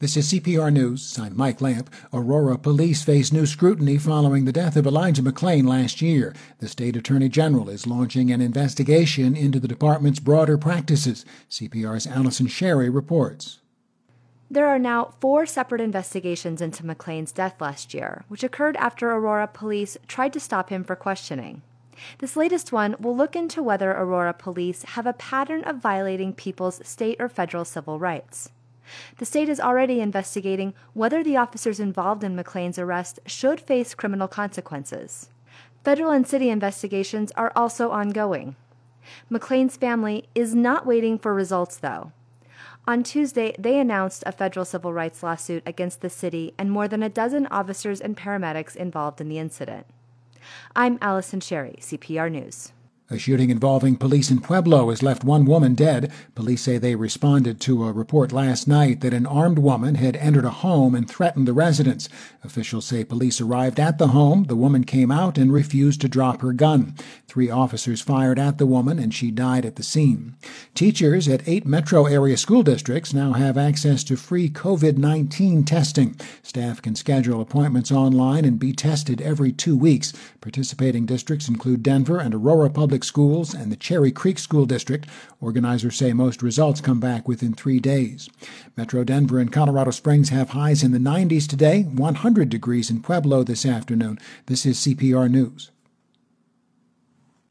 This is CPR News. I'm Mike Lamp. Aurora police face new scrutiny following the death of Elijah McClain last year. The state attorney general is launching an investigation into the department's broader practices. CPR's Allison Sherry reports. There are now 4 separate investigations into McClain's death last year, which occurred after Aurora police tried to stop him for questioning. This latest one will look into whether Aurora police have a pattern of violating people's state or federal civil rights. The state is already investigating whether the officers involved in McClain's arrest should face criminal consequences. Federal and city investigations are also ongoing. McClain's family is not waiting for results, though. On Tuesday, they announced a federal civil rights lawsuit against the city and more than a dozen officers and paramedics involved in the incident. I'm Allison Sherry, CPR News. A shooting involving police in Pueblo has left one woman dead. Police say they responded to a report last night that an armed woman had entered a home and threatened the residents. Officials say police arrived at the home. The woman came out and refused to drop her gun. 3 officers fired at the woman, and she died at the scene. Teachers at 8 metro area school districts now have access to free COVID-19 testing. Staff can schedule appointments online and be tested every 2 weeks. Participating districts include Denver and Aurora Public Schools and the Cherry Creek School District. Organizers say most results come back within 3 days. Metro Denver and Colorado Springs have highs in the 90s today, 100 degrees in Pueblo this afternoon. This is CPR News.